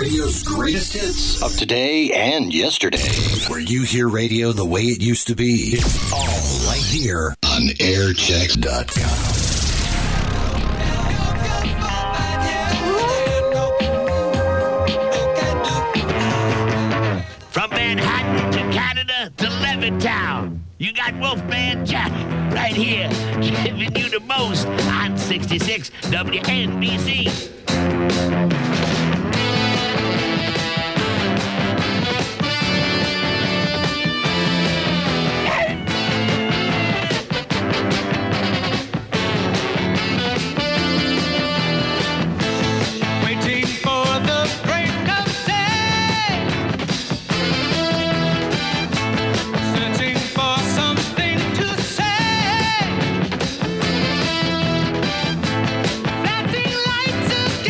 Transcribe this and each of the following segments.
Radio's greatest hits of today and yesterday. Where you hear radio the way it used to be. It's all right here on airchecks.com. From Manhattan to Canada to Levittown, you got Wolfman Jack right here, giving you the most on 66 WNBC. Flashing lights of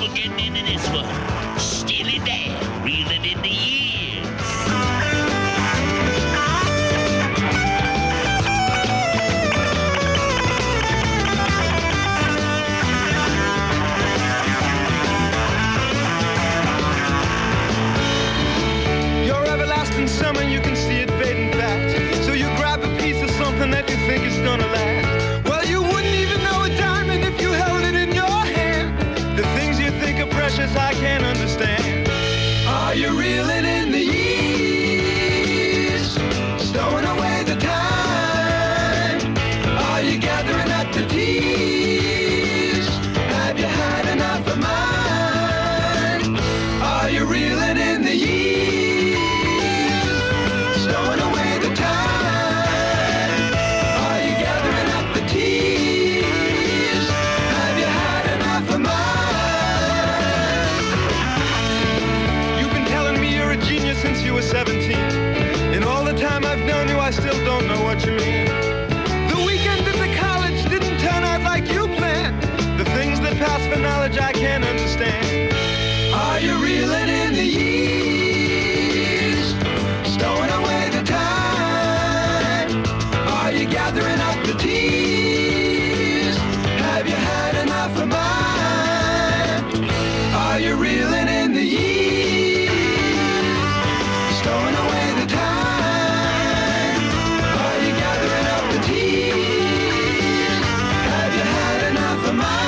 we're getting into this one. Steely Dan, reeling in the years. Your everlasting summer, you can see it fading fast. So you grab a piece of something that you think is gonna last. Well, you wouldn't even know a diamond if you held it in your hand. The things you think are precious, I can't understand. Are you reeling in the years? Stowing away the time? Are you gathering up the tears? Have you had enough of mine? Are you reeling in the years? Stowing away the time? Are you gathering up the tears? Have you had enough of mine? Since you were 17, and all the time I've known you, I still don't know what you mean. The weekend at the college didn't turn out like you planned. The things that pass for knowledge I can't understand. Are you reeling in the years? Stowing away the time? Are you gathering up the tears? Have you had enough of mine? Are you reeling in the years? Stowing away the time? Are you gathering up the tears? Have you had enough of mine?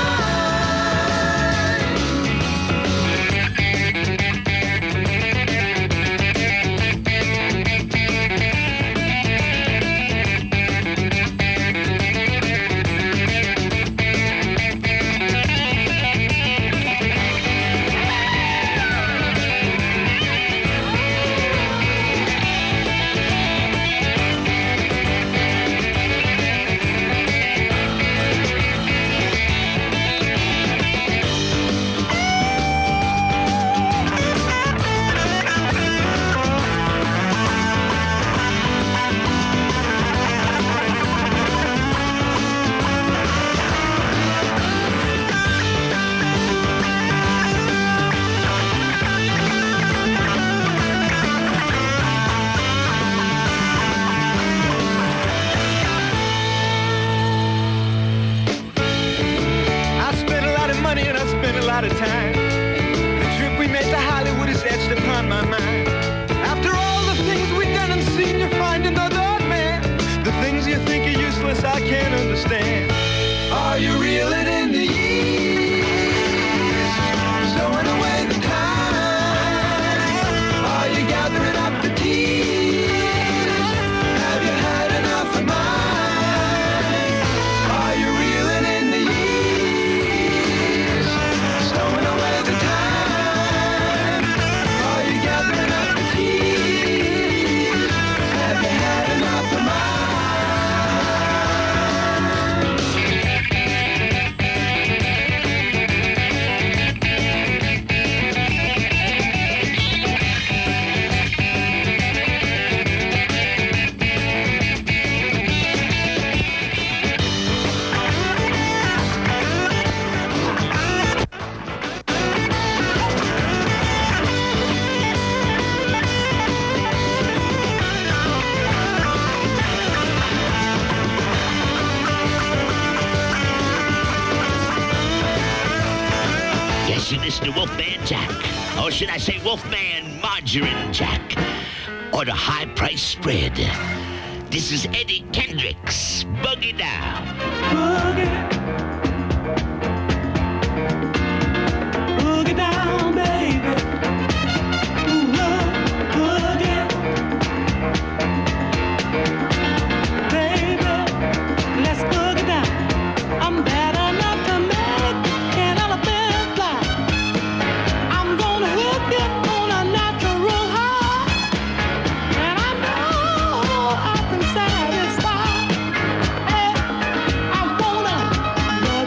Mr. Wolfman Jack, or should I say Wolfman Margarine Jack, or the High Price Spread. This is Eddie Kendricks, Boogie Down. Boogie. Boogie down, baby. Boogie. Baby, let's boogie down. I'm bad enough to make an elephant fly. I'm gonna hook you on a natural high, and I know I can satisfy. Hey, I wanna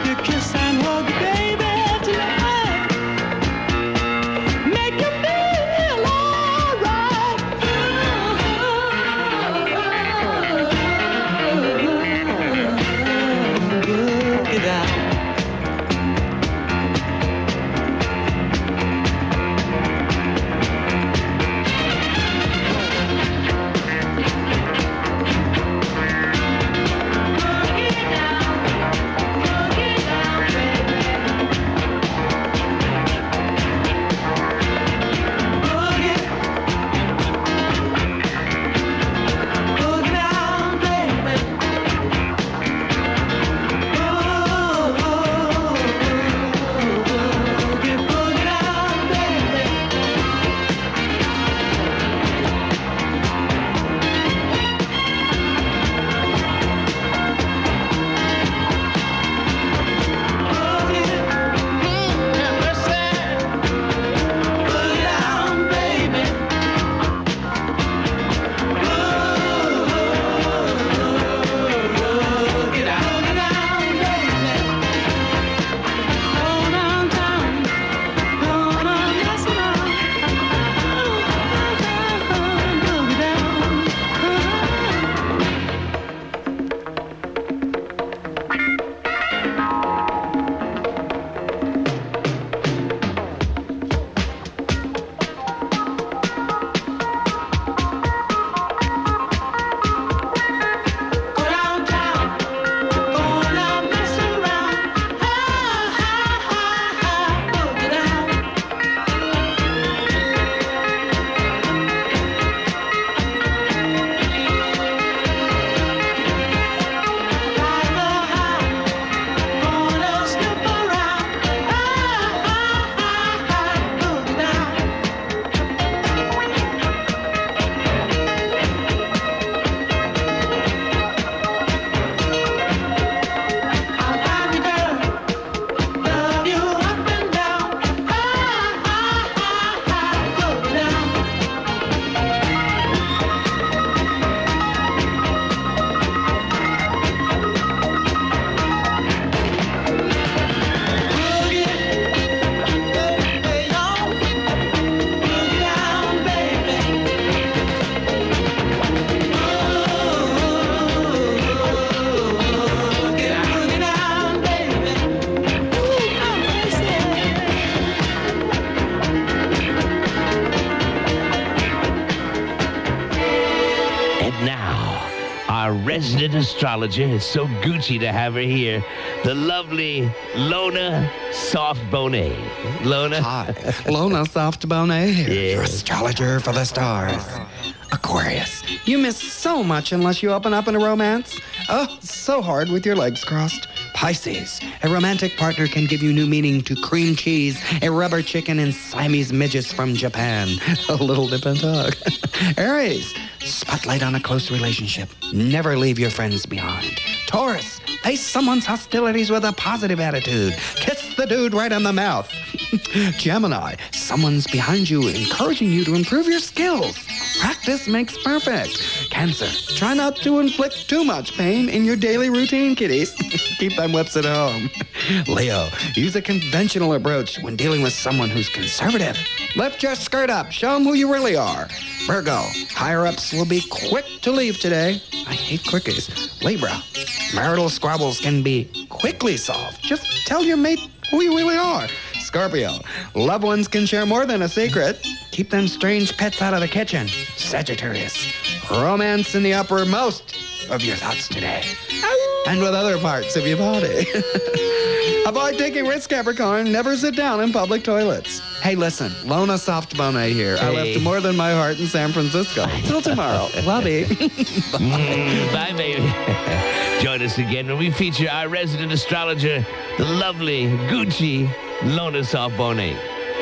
resident astrologer. It's so Gucci to have her here. The lovely Lona Softbone. Lona? Hi, Lona Softbone here, Yeah. your astrologer for the stars. Aquarius, you miss so much unless you open up in a romance. Oh, so hard with your legs crossed. Pisces, a romantic partner can give you new meaning to cream cheese, a rubber chicken, and Siamese midgets from Japan. A little dip and tug. Aries, spotlight on a close relationship. Never leave your friends behind. Taurus, face someone's hostilities with a positive attitude. Kiss the dude right on the mouth. Gemini, someone's behind you encouraging you to improve your skills. Practice makes perfect. Cancer, try not to inflict too much pain in your daily routine, kiddies. Keep them whips at home. Leo, use a conventional approach when dealing with someone who's conservative. Lift your skirt up. Show them who you really are. Virgo, higher-ups will be quick to leave today. I hate quickies. Libra, marital squabbles can be quickly solved. Just tell your mate who you really are. Scorpio, loved ones can share more than a secret. Keep them strange pets out of the kitchen. Sagittarius, romance in the uppermost of your thoughts today. And with other parts of your body. Avoid taking risks, Capricorn. Never sit down in public toilets. Hey, listen, Lona Softbone here. I Hey. left more than my heart in San Francisco. Till tomorrow. Love you. Bye, baby. Join us again when we feature our resident astrologer, the lovely Gucci Lona Softbone.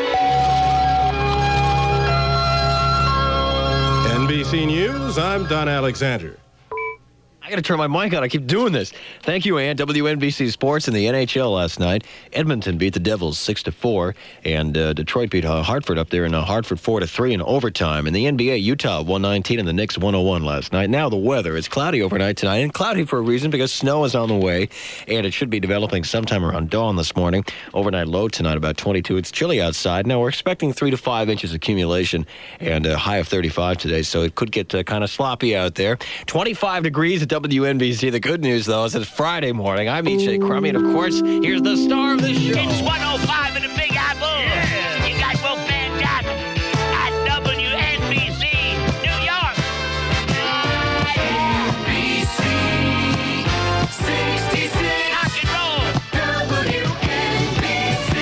NBC News, I'm Don Alexander. I got to turn my mic on. I keep doing this. Thank you, Ann. WNBC Sports in the NHL last night. Edmonton beat the Devils 6-4, and Detroit beat Hartford up there in Hartford 4-3 in overtime. In the NBA, Utah 119 and the Knicks 101 last night. Now the weather. It's cloudy overnight tonight, and cloudy for a reason because snow is on the way, and it should be developing sometime around dawn this morning. Overnight low tonight about 22. It's chilly outside. Now we're expecting 3 to 5 inches accumulation and a high of 35 today, so it could get kind of sloppy out there. 25 degrees at WNBC. The good news, though, is it's Friday morning. I'm E.J. Crummy, and of course, here's the star of the show. It's 105 in the Big Apple. Yeah. You got Wolfman Jack at WNBC, New York. NBC 66. Rock and roll. WNBC.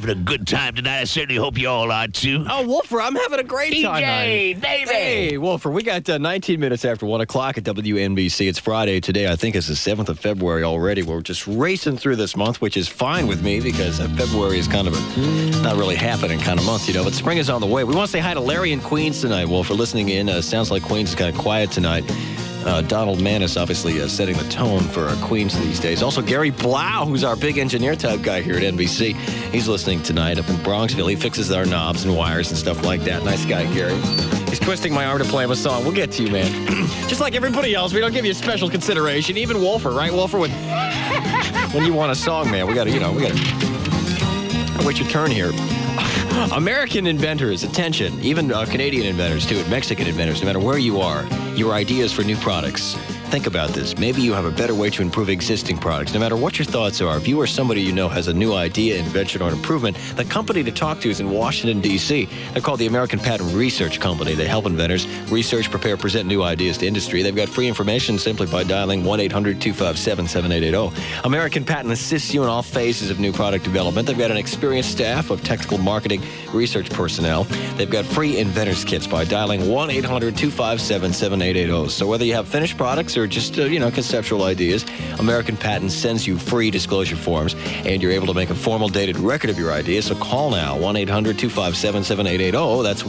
having a good time tonight. I certainly hope you all are, too. Oh, Wolfer, I'm having a great time. DJ, baby. Hey, Wolfer, we got 19 minutes after 1 o'clock at WNBC. It's Friday today. I think it's the 7th of February already. We're just racing through this month, which is fine with me because February is kind of a not really happening kind of month, but spring is on the way. We want to say hi to Larry in Queens tonight, Wolfer, listening in. Sounds like Queens is kind of quiet tonight. Donald Mann is obviously setting the tone for Queens these days. Also, Gary Blau, who's our big engineer type guy here at NBC. He's listening tonight up in Bronxville. He fixes our knobs and wires and stuff like that. Nice guy, Gary. He's twisting my arm to play him a song. We'll get to you, man. Just like everybody else, we don't give you special consideration. Even Wolfer, right, Wolfer? When you want a song, man, we got to wait your turn here. American inventors, attention, even Canadian inventors too, and Mexican inventors, no matter where you are, your ideas for new products. Think about this. Maybe you have a better way to improve existing products. No matter what your thoughts are, if you or somebody you know has a new idea, invention, or improvement, the company to talk to is in Washington, D.C. They're called the American Patent Research Company. They help inventors research, prepare, present new ideas to industry. They've got free information simply by dialing 1-800-257-7880. American Patent assists you in all phases of new product development. They've got an experienced staff of technical marketing research personnel. They've got free inventors kits by dialing 1-800-257-7880. So whether you have finished products or just, conceptual ideas, American Patent sends you free disclosure forms, and you're able to make a formal dated record of your ideas. So call now, 1-800-257-7880. That's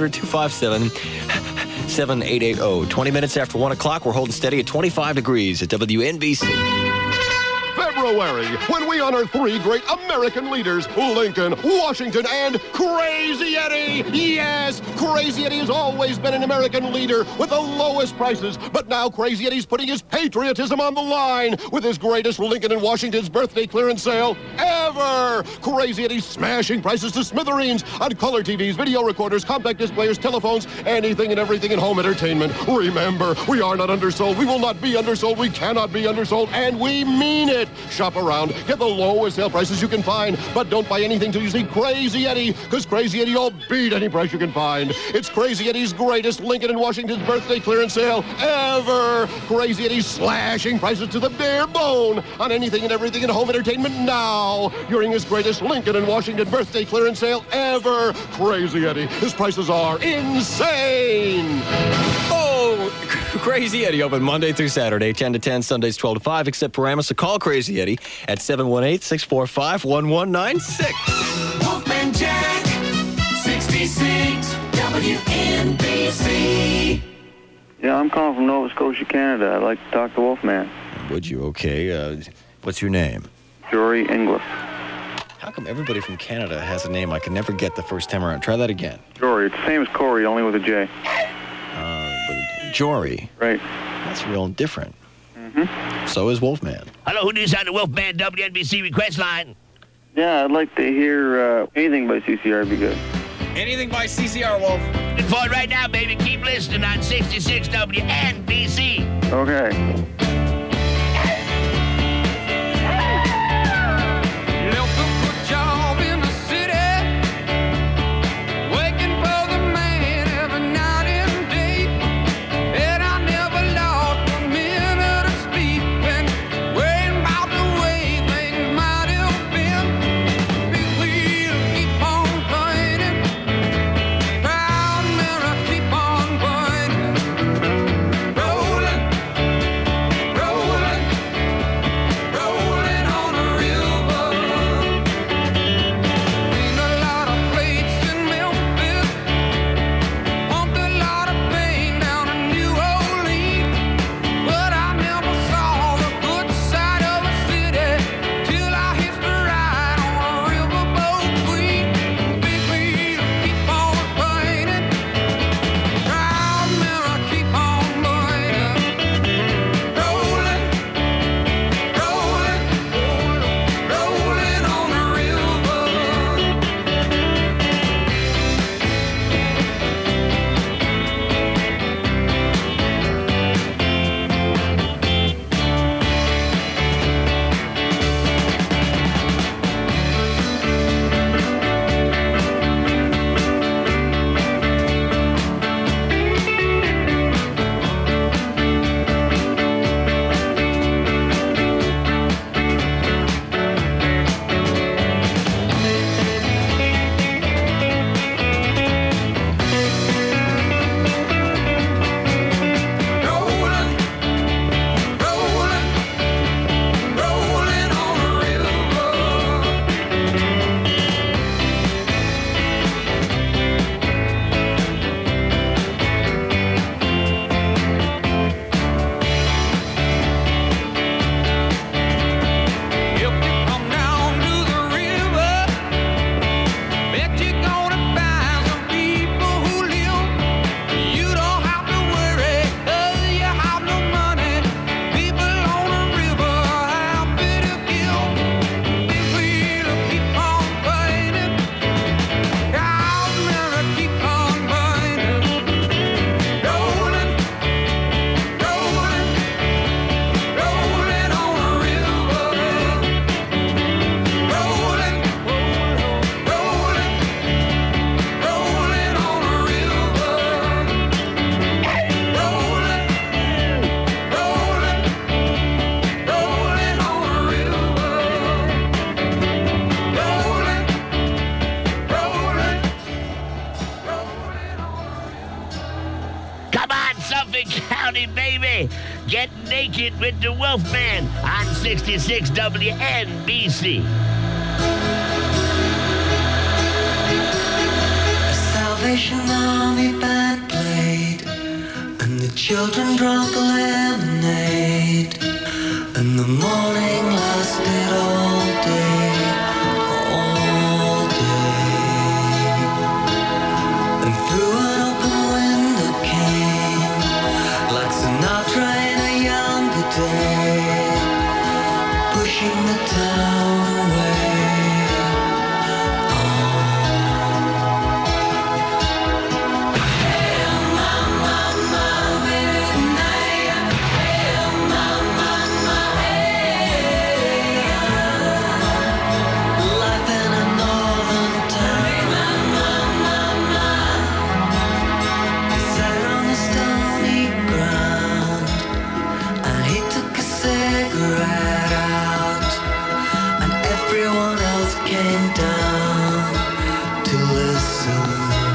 1-800-257-7880. 20 minutes after 1 o'clock, we're holding steady at 25 degrees at WNBC. February, when we honor three great American leaders, Lincoln, Washington, and Crazy Eddie. Yes, Crazy Eddie has always been an American leader with the lowest prices, but now Crazy Eddie's putting his patriotism on the line with his greatest Lincoln and Washington's birthday clearance sale ever. Crazy Eddie's smashing prices to smithereens on color TVs, video recorders, compact disc players, telephones, anything and everything in home entertainment. Remember, we are not undersold. We will not be undersold. We cannot be undersold, and we mean it. Shop around, get the lowest sale prices you can find, but don't buy anything till you see Crazy Eddie, because Crazy Eddie will beat any price you can find. It's Crazy Eddie's greatest Lincoln and Washington's birthday clearance sale ever. Crazy Eddie's slashing prices to the bare bone on anything and everything in home entertainment now. During his greatest Lincoln and Washington birthday clearance sale ever. Crazy Eddie, his prices are insane. Crazy Eddie open Monday through Saturday, 10 to 10, Sundays 12 to 5, except Paramus. So call Crazy Eddie at 718-645-1196. Wolfman Jack, 66, WNBC. Yeah, I'm calling from Nova Scotia, Canada. I'd like to talk to Wolfman. Would you? Okay. What's your name? Jory Inglis. How come everybody from Canada has a name I can never get the first time around? Try that again. Jory. It's the same as Corey, only with a J. Jory. Right. That's real different. Mm-hmm. So is Wolfman. Hello, who is on the Wolfman WNBC request line? Yeah, I'd like to hear anything by CCR would be good. Anything by CCR, Wolf. Looking for it right now, baby. Keep listening on 66 WNBC. Okay. baby. Get naked with the Wolfman on 66 WNBC. Salvation Army band played, and the children drank lemonade, and the morning lasted all day, and through an open window came, like Sinatra in a younger day, pushing the town away. Came down to listen.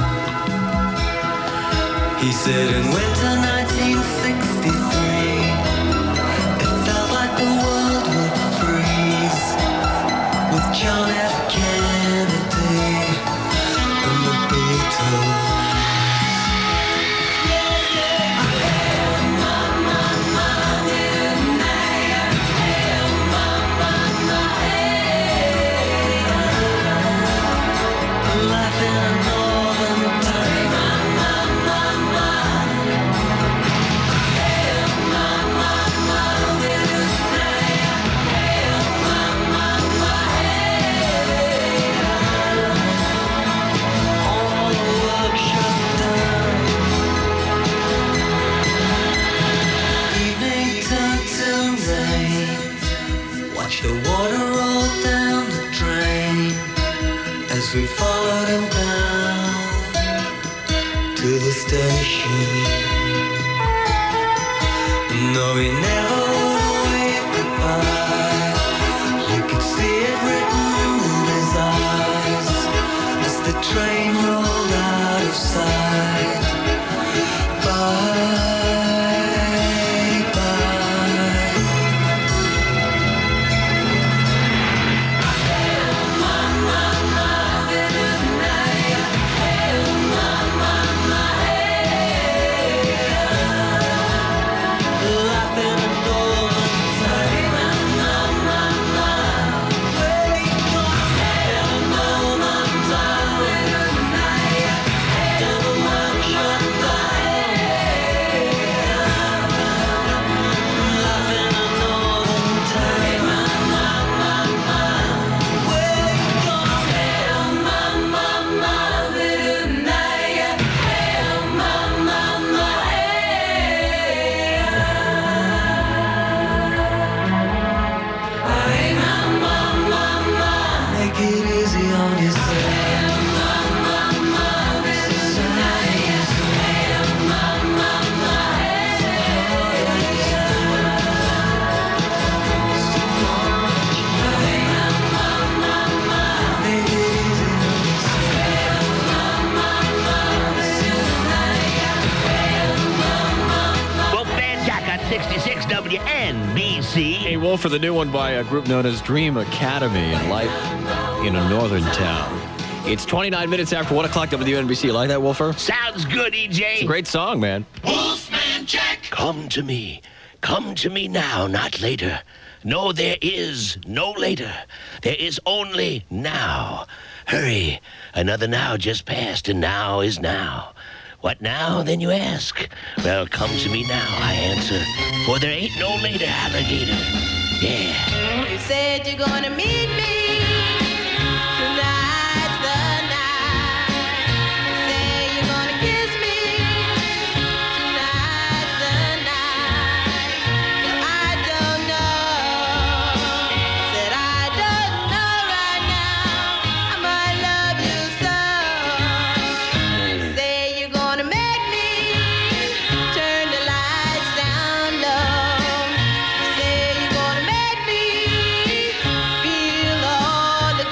He said in winter 1963, it felt like the world would freeze with John F. Kennedy and the Beatles. The water rolled down the drain as we followed him down to the station. No, he never would wave goodbye. You could see it written in his eyes as the train rolled out of sight. Bye. WNBC. A Wolf for the new one by a group known as Dream Academy and Life in a Northern Town. It's 29 minutes after 1 o'clock WNBC. You like that, Wolfer? Sounds good, EJ. It's a great song, man. Wolfman Jack. Come to me. Come to me now, not later. No, there is no later. There is only now. Hurry. Another now just passed, and now is now. What now, then you ask? Well, come to me now, I answer. For there ain't no later, alligator. Yeah. You said you're gonna meet me. Tonight's the night. You say you're gonna kiss me. Tonight's the night. Well, I don't know. Said I don't know right now. I might love you so. Say you're gonna make me turn the lights down low. Say you're gonna make me feel all the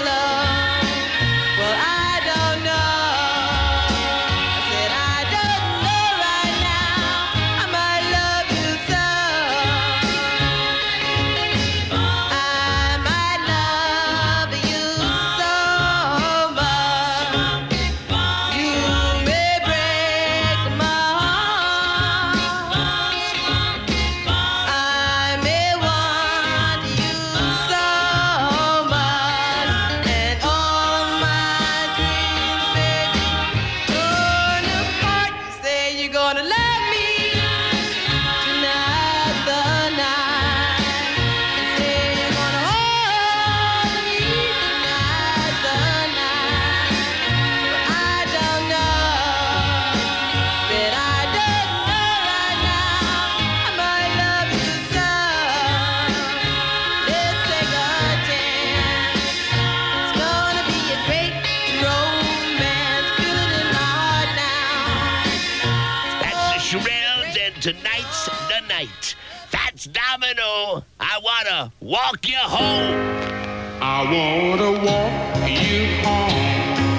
tonight. Fats Domino, I wanna walk you home. I wanna walk you home.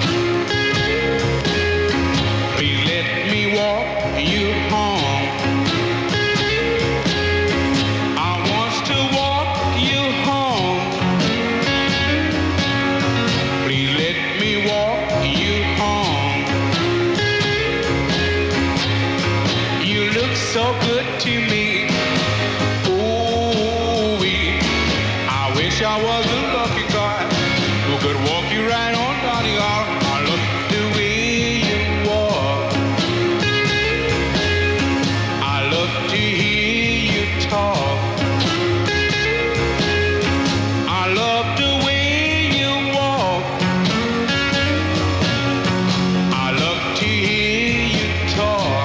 Please let me walk you home. I want to walk you home. Please let me walk you home. You look so good to me. Ooh-wee. I wish I was a lucky guy who could walk you right on down the aisle. I love the way you walk. I love to hear you talk. I love the way you walk. I love to hear you talk.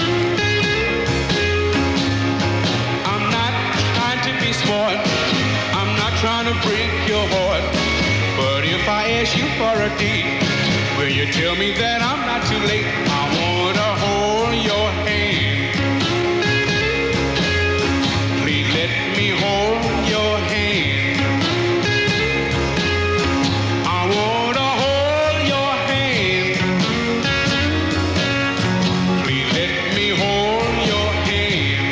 I'm not trying to be smart. I'm not trying to break your heart. But if I ask you for a date, will you tell me that I'm not too late? I wanna hold your hand. Please let me hold your hand. I wanna hold your hand. Please let me hold your hand.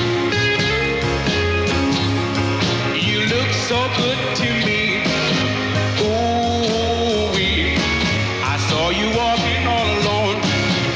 You look so good to me. Ooh-wee. I saw you walking all alone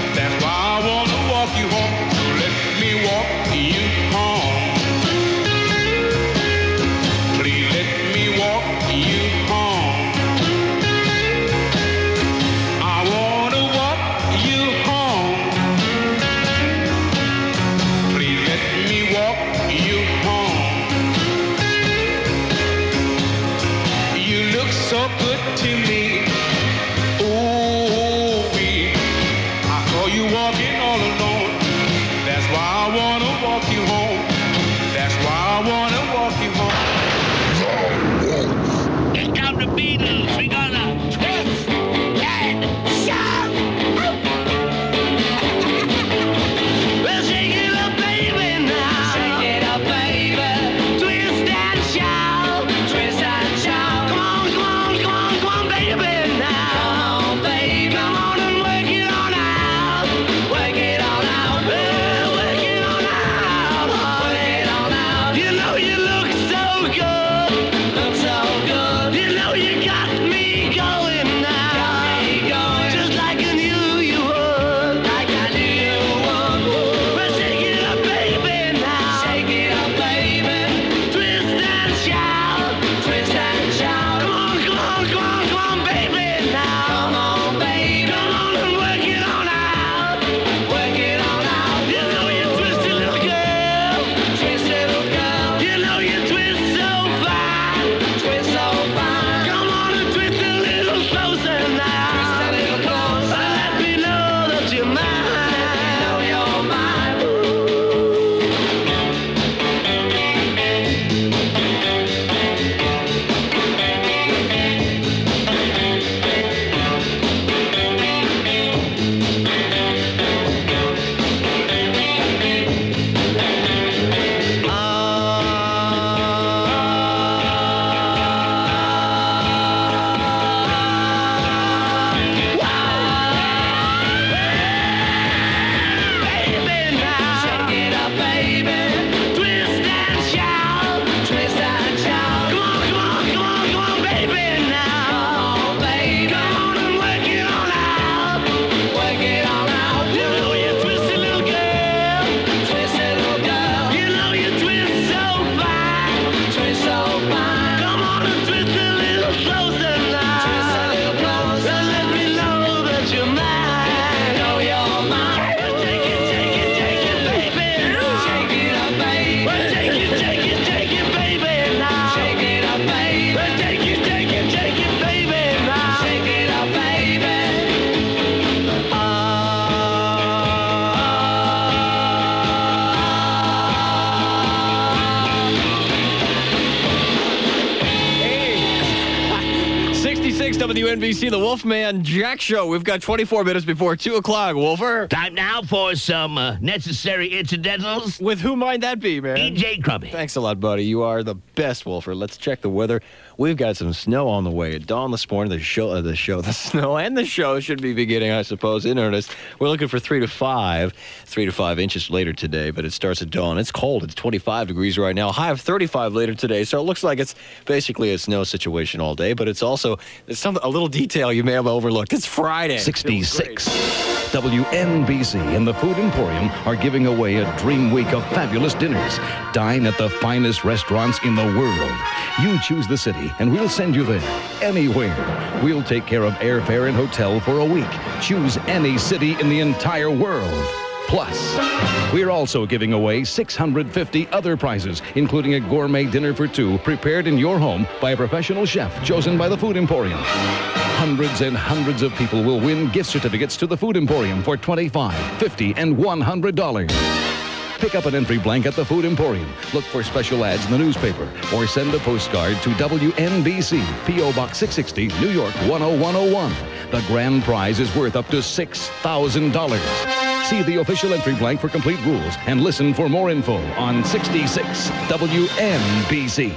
66 WNBC, the Wolfman Jack Show. We've got 24 minutes before 2 o'clock, Wolfer. Time now for some necessary incidentals. With who might that be, man? E.J. Crummy. Thanks a lot, buddy. You are the best, Wolfer. Let's check the weather. We've got some snow on the way. At dawn this morning, the snow and the show should be beginning, I suppose, in earnest. We're looking for 3 to 5 inches later today, but it starts at dawn. It's cold. It's 25 degrees right now. High of 35 later today, so it looks like it's basically a snow situation all day, but it's also a little detail you may have overlooked. It's Friday. 66. WNBC and the Food Emporium are giving away a dream week of fabulous dinners. Dine at the finest restaurants in the world. You choose the city, and we'll send you there. Anywhere. We'll take care of airfare and hotel for a week. Choose any city in the entire world. Plus, we're also giving away 650 other prizes, including a gourmet dinner for two prepared in your home by a professional chef chosen by the Food Emporium. Hundreds and hundreds of people will win gift certificates to the Food Emporium for $25, $50, and $100. Pick up an entry blank at the Food Emporium. Look for special ads in the newspaper or send a postcard to WNBC, P.O. Box 660, New York 10101. The grand prize is worth up to $6,000. See the official entry blank for complete rules and listen for more info on 66 WNBC.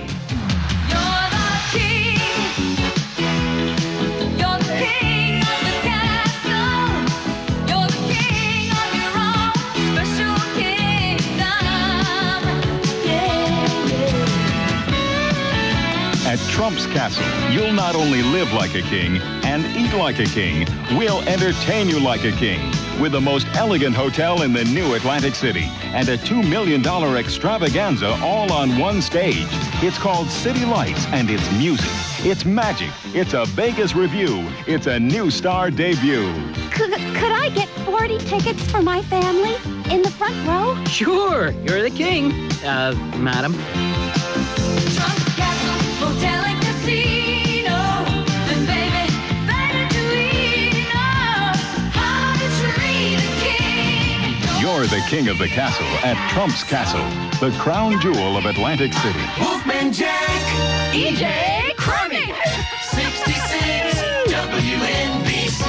At Trump's Castle, you'll not only live like a king and eat like a king, we'll entertain you like a king with the most elegant hotel in the new Atlantic City and a $2 million extravaganza all on one stage. It's called City Lights, and it's music. It's magic. It's a Vegas review. It's a new star debut. Could I get 40 tickets for my family in the front row? Sure, you're the king, madam. Trump's Castle Hotel and Casino. And baby, better do we know how to treat a king. You're the king of the castle at Trump's Castle, the crown jewel of Atlantic City. Wolfman Jack, E.J. Crummy, 66 WNBC.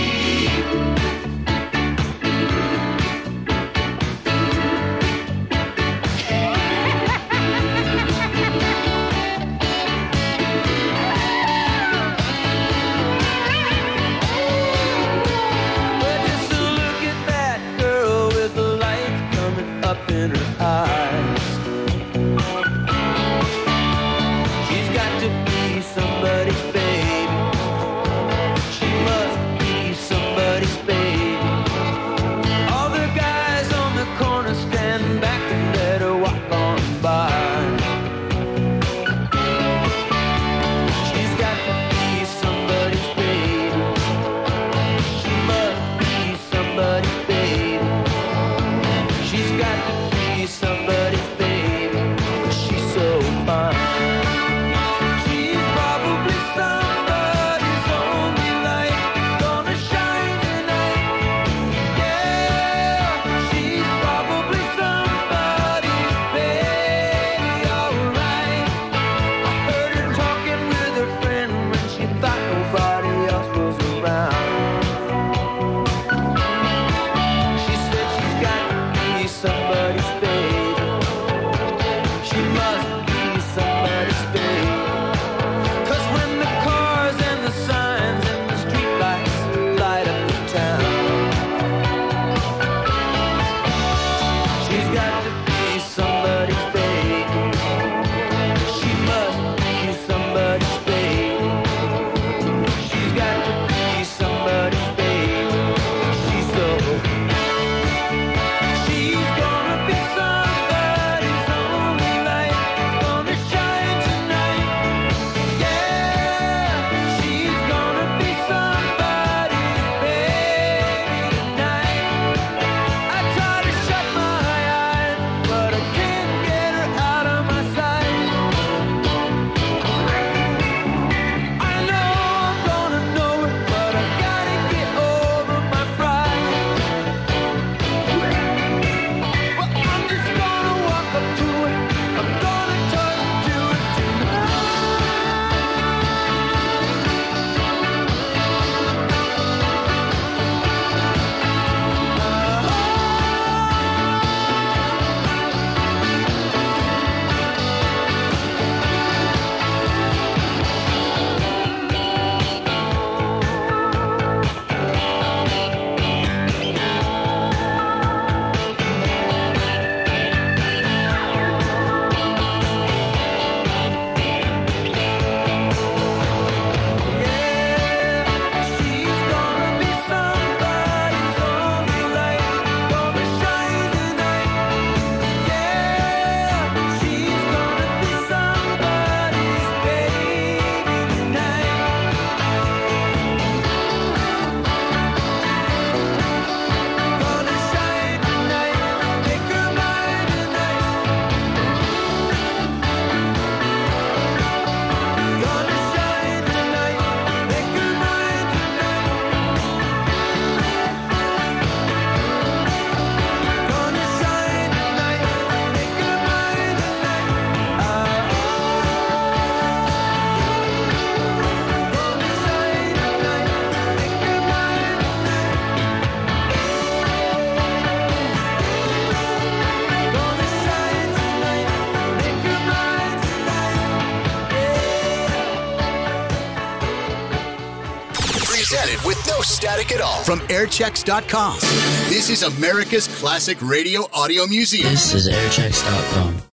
In her eyes, she's got to be somebody's baby. She must presented with no static at all from airchecks.com. This is America's Classic Radio Audio Museum. This is airchecks.com.